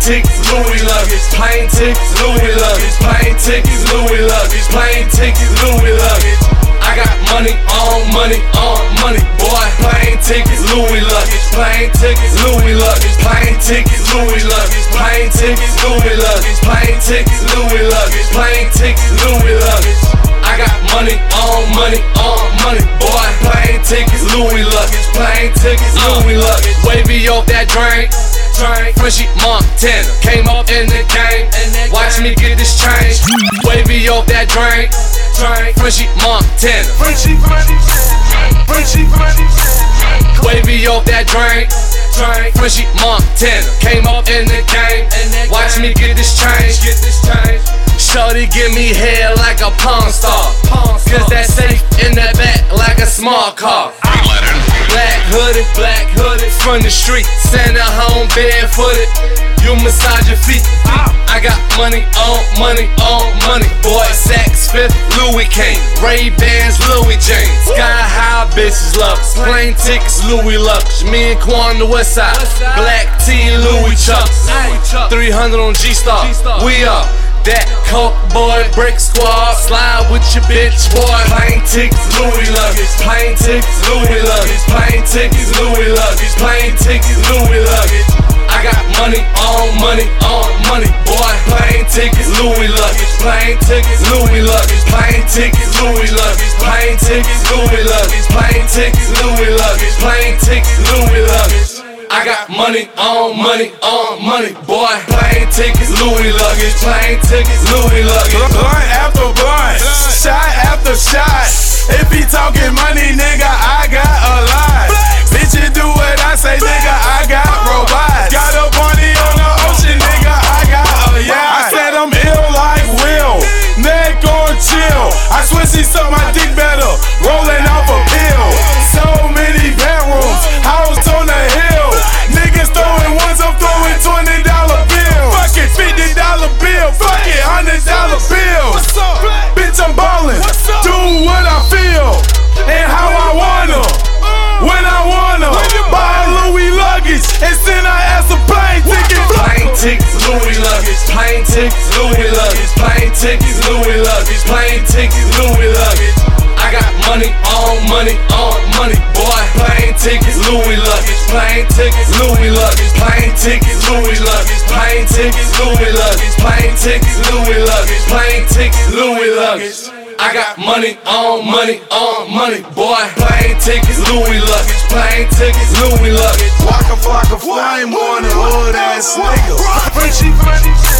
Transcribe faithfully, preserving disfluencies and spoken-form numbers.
tickets, Louis luggage. Plane tickets, Louis luggage. Plane tickets, Louis luggage. Plane tickets, Louis luggage. I got money on money on money, boy. Plane tickets, Louis luggage. Plane tickets, Louis luggage. Plane tickets, Louis luggage. Plane tickets, Louis luggage. Plane tickets, Louis luggage. Plane tickets, Louis luggage. I got money on money on money, boy. Plane tickets, Louis luggage. Plane tickets, Louis luggage. Wavy off that drink. Frenchie Montana came up in the game. Watch me get this change. Wavy off that drink. Frenchie Montana. Frenchie, Frenchie, Wavy off that drink. Frenchie Montana came up in the game. Watch me get this change. Shorty give me hair like a pawn star. Cause that safe in that back like a small car. Black hooded, black hooded, from the street, send her home barefooted. You massage your feet. I got money on money on money, boy. Saks Fifth, Louis Kane, Ray-Bans, Louis James. Sky high bitches love us. Plane tickets, Louis luggage. Me and Quan the West Side. Black tee, Louis Chucks. three hundred on G-Star. We are that coke boy, brick squad, slide with your bitch boy. Plane tickets, Louis luggage. Plane tickets, Louis luggage. Plane tickets, Louis luggage. Plane tickets, Louis luggage. I got money on money on money, boy. Plane tickets, Louis luggage. Plane tickets, Louis luggage. Plane tickets, Louis luggage. Plane tickets, Louis luggage. Plane tickets, Louis luggage. Plane tickets, Louis luggage. I got money on money on money, boy. Plane tickets, Louis luggage. Plane tickets, Louis luggage. Blunt after blunt, shot after shot. If he talking money, nigga, I got a lot. Bitches do what I say, nigga, I got robots. Got a party on the ocean, nigga, I got a yacht. I said I'm ill like Will, neck on chill. I swear she suck my dick better, rolling off a pill. So many bedrooms, house on the hill. Niggas throwing ones, I'm throwing twenty dollar bills. Fuck it, fifty dollar bill, fuck it, one hundred dollar bill. Bitch, I'm ballin', do what I feel, and how I wanna, when I wanna. Buy Louis luggage, and send her ass a plane ticket. Plane tickets, Louis luggage. Plane tickets, Louis luggage. Plane tickets, Louis luggage. Plane tickets, Louis luggage. I got money on money on money, boy. Plane tickets, Louis luggage. Plane tickets, Louis luggage. Plane tickets, Louis luggage. Plane tickets, Louis luggage. Plane tickets, Louis luggage. Plane tickets, Louis luggage. I got money on money on money, boy. Plane tickets, Louis luggage. Plane tickets, Louis luggage. Waka flocka flame on the hood ass nigga. Frenchie, Frenchie.